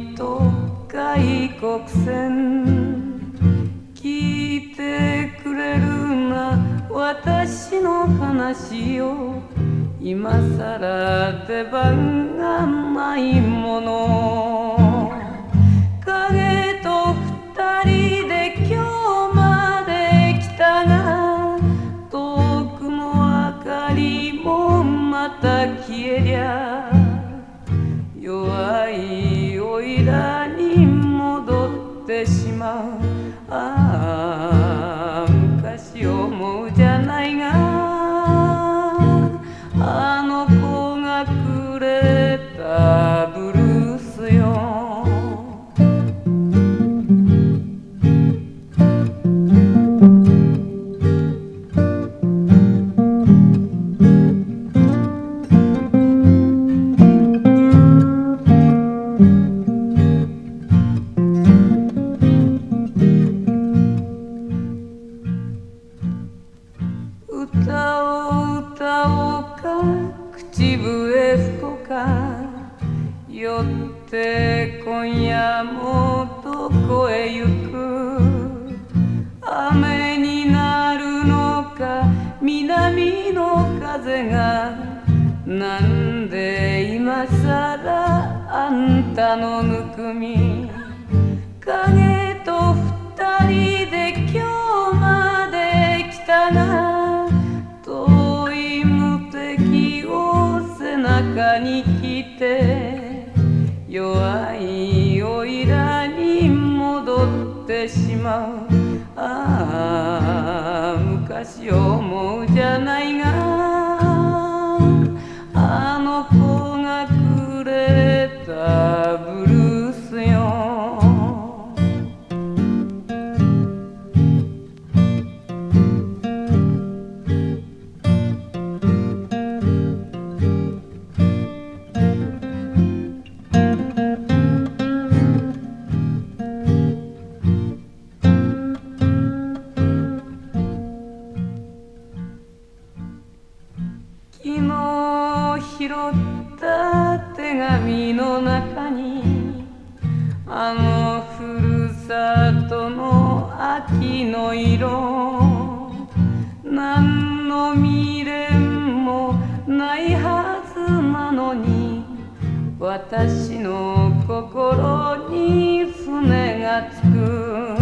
と外国船聞いてくれるな私の話を今さら出番がないもの影と二人で今日まで来たが遠くの明かりもまた消えりゃ弱いおいらに戻ってしまうああ昔思うじゃないがあの子がくれたブルースよ歌を歌おうか口笛吹こうかよって今夜もどこへ行く雨になるのか南の風がなんで今さらあんたのぬくみ影と二人で今日まで来たが遠い無敵を背中に着て弱いおいらに戻ってしまうああ昔を思うじゃないがあの子がくれたブルースよ昨日拾った手紙の中にあのふるさとの秋の色何の未練もないはずなのに私の心に船がつく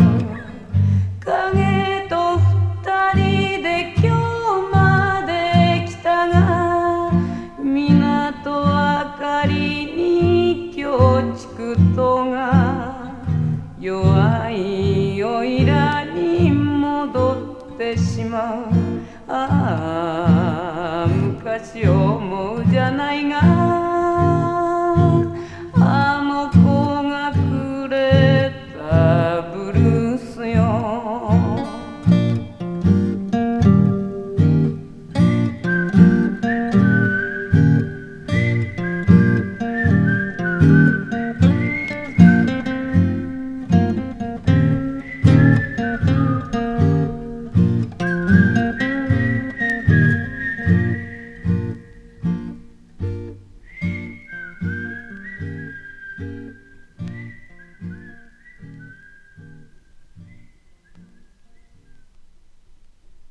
影と二人で今日まで来たが港明かりに今日築とが弱いおいらに戻ってしまうああ昔を思うじゃないが